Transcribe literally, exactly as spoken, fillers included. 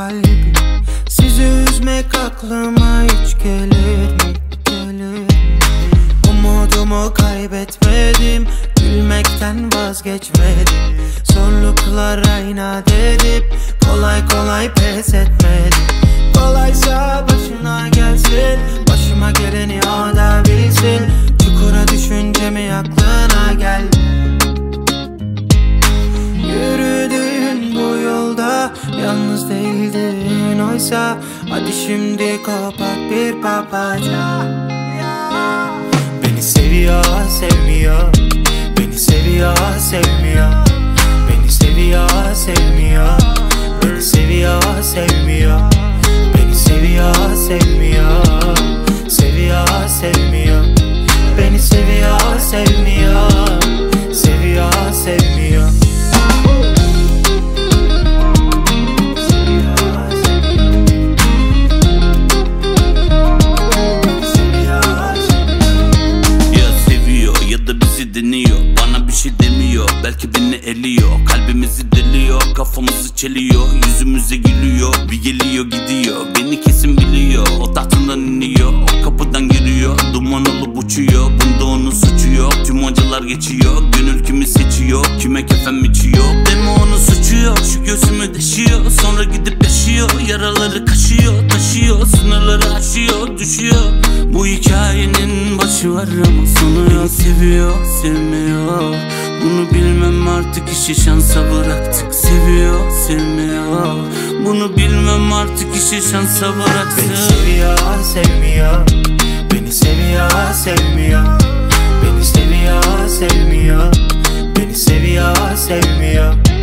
kalbim. Sizi üzmek aklıma hiç gelir mi? Gelir mi? Umudumu kaybetmedim, gülmekten vazgeçmedim. Zorluklara inat edip kolay kolay pes etmedim. Kolaysa başına gelsin, başıma geleni o da bilsin. Çukura düşünce mi aklına geldi? Yürüdüğün bu yolda yalnız değildin oysa. Hadi şimdi kopar bir papatya. Beni seviyor, sevmiyor. Beni seviyor, sevmiyor. Beni seviyor, sevmiyor. Beni seviyor, sevmiyor. Beni seviyor, sevmiyor. Seviyor, sevmiyor. Beni seviyor, sevmiyor. Seviyor, sevmiyor. Bana bir şey demiyor, belki beni eliyor. Kalbimizi deliyor, kafamızı çeliyor. Yüzümüze gülüyor, bir geliyor gidiyor. Beni kesin biliyor, o tahtından iniyor. O kapıdan giriyor, duman olup uçuyor. Bunda onun suçu yok, tüm acılar geçiyor. Gönül kimi seçiyor, kime kefem içiyor. Deme onun suçu yok, şu gözümü deşiyor. Sonra gidip yaşıyor, yaraları kaşıyor. Taşıyor, sınırları aşıyor, düşüyor. Bu hikayenin başı var ama sonu yok. Seviyor, sevmiyor. Bunu bilmem artık, işi şansa bıraktık. Seviyor, sevmiyor. Bunu bilmem artık, işi şansa bıraktık. Beni seviyor, sevmiyor. Beni seviyor, sevmiyor. Beni seviyor, sevmiyor. Beni seviyor, sevmiyor.